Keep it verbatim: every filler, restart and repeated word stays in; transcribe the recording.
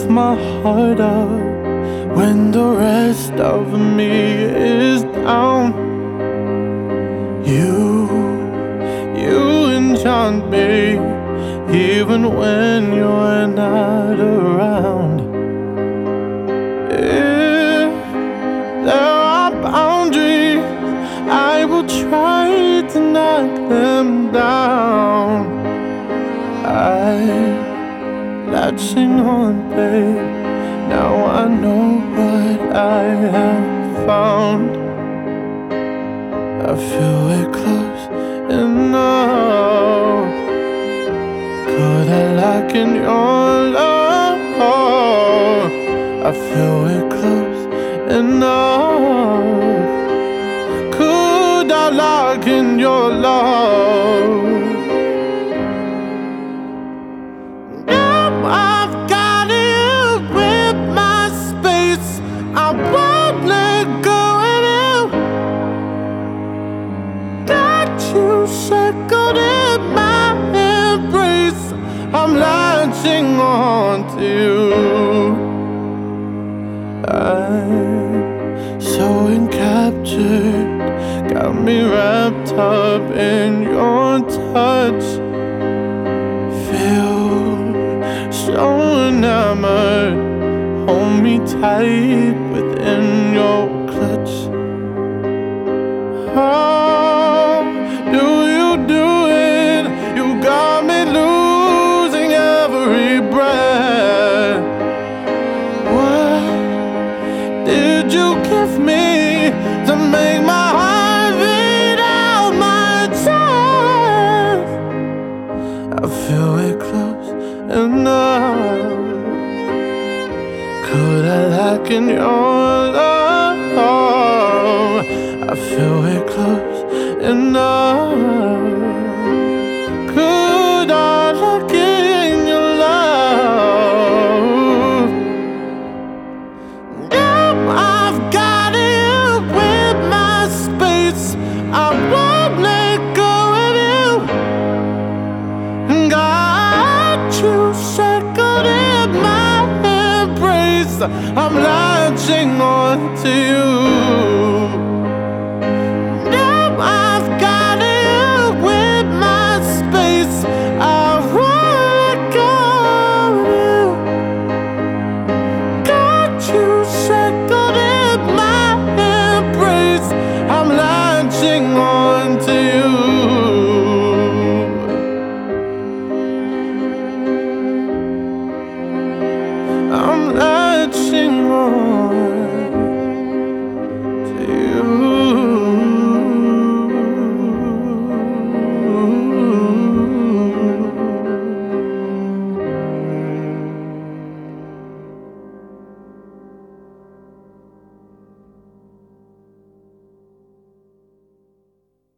lift my heart up when the rest of me is down. You, you enchant me even when you're not around. If there are boundaries, I will try to knock them down. I'm latching on, babe. Now I know what I have found. I feel it close enough. Could I lock in your love? I feel it close enough. Could I lock in your love? Now I've got you with my space. I won't let go of you. Got you circled in my embrace. I'm latching on to you. I'm so encaptured, got me wrapped up in your touch. Feel so enamored, hold me tight within your clutch. How do you do it? You got me losing every breath. What did you give me to make my heart beat out my chest? I feel it close enough. Could I lock in your love? I feel it close enough. Could I lock in your love? Now I've got you with my space. I won't let go of you. Got you circled in my embrace. I'm latching on to you. Now I've got you with my space. I won't let go of you. Got you circled in my embrace. I'm latching on to you. I'm latching on.